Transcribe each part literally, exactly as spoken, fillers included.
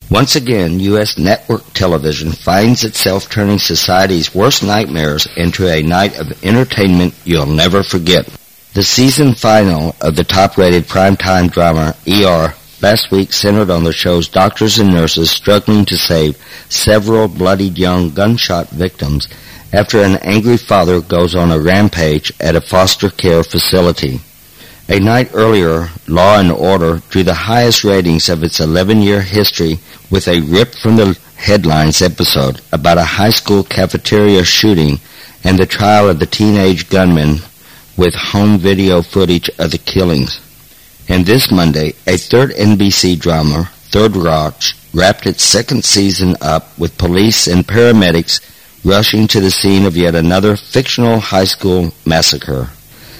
Once again, U S network television finds itself turning society's worst nightmares into a night of entertainment you'll never forget. The season final of the top-rated primetime drama E R last week centered on the show's doctors and nurses struggling to save several bloodied young gunshot victims after an angry father goes on a rampage at a foster care facility. A night earlier, Law and Order drew the highest ratings of its eleven-year history with a ripped-from-the-headlines episode about a high school cafeteria shooting and the trial of the teenage gunman with home video footage of the killings. And this Monday, a third N B C drama, Third Watch, wrapped its second season up with police and paramedics rushing to the scene of yet another fictional high school massacre.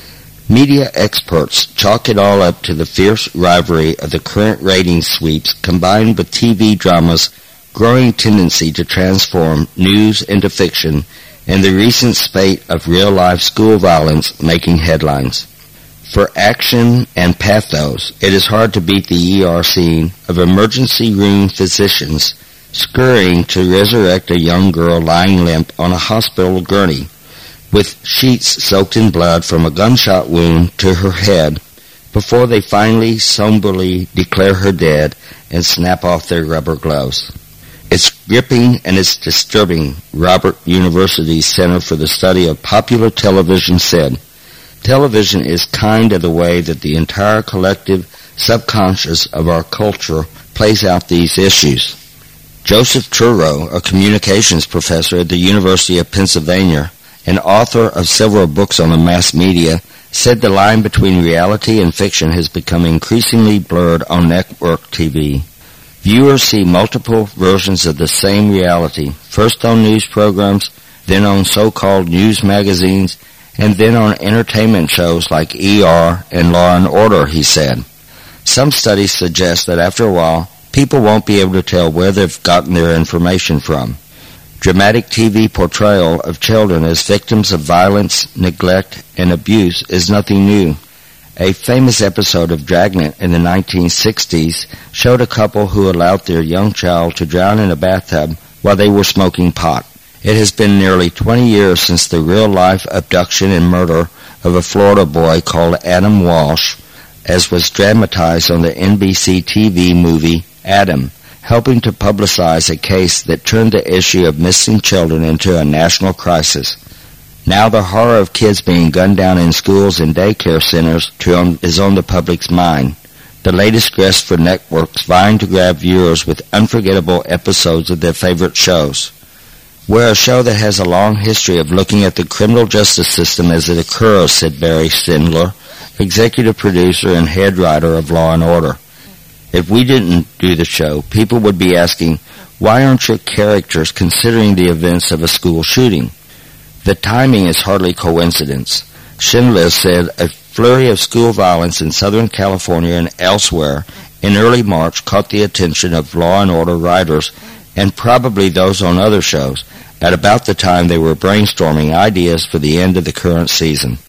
Media experts chalk it all up to the fierce rivalry of the current ratings sweeps combined with T V drama's growing tendency to transform news into fiction and the recent spate of real-life school violence making headlines. For action and pathos, it is hard to beat the E R scene of emergency room physicians scurrying to resurrect a young girl lying limp on a hospital gurney, with sheets soaked in blood from a gunshot wound to her head, before they finally somberly declare her dead and snap off their rubber gloves. It's gripping and it's disturbing, Robert University's Center for the Study of Popular Television said. Television is kind of the way that the entire collective subconscious of our culture plays out these issues. Joseph Turow, a communications professor at the University of Pennsylvania and author of several books on the mass media, said the line between reality and fiction has become increasingly blurred on network T V. Viewers see multiple versions of the same reality, first on news programs, then on so-called news magazines, and then on entertainment shows like E R and Law and Order, he said. Some studies suggest that after a while, people won't be able to tell where they've gotten their information from. Dramatic T V portrayal of children as victims of violence, neglect, and abuse is nothing new. A famous episode of Dragnet in the nineteen sixties showed a couple who allowed their young child to drown in a bathtub while they were smoking pot. It has been nearly twenty years since the real-life abduction and murder of a Florida boy called Adam Walsh, as was dramatized on the N B C T V movie Adam, helping to publicize a case that turned the issue of missing children into a national crisis. Now the horror of kids being gunned down in schools and daycare centers is on the public's mind. The latest grist for networks vying to grab viewers with unforgettable episodes of their favorite shows. We're a show that has a long history of looking at the criminal justice system as it occurs, said Barry Sindler, executive producer and head writer of Law and Order. If we didn't do the show, people would be asking, why aren't your characters considering the events of a school shooting? The timing is hardly coincidence. Schindler said a flurry of school violence in Southern California and elsewhere in early March caught the attention of Law and Order writers and probably those on other shows at about the time they were brainstorming ideas for the end of the current season.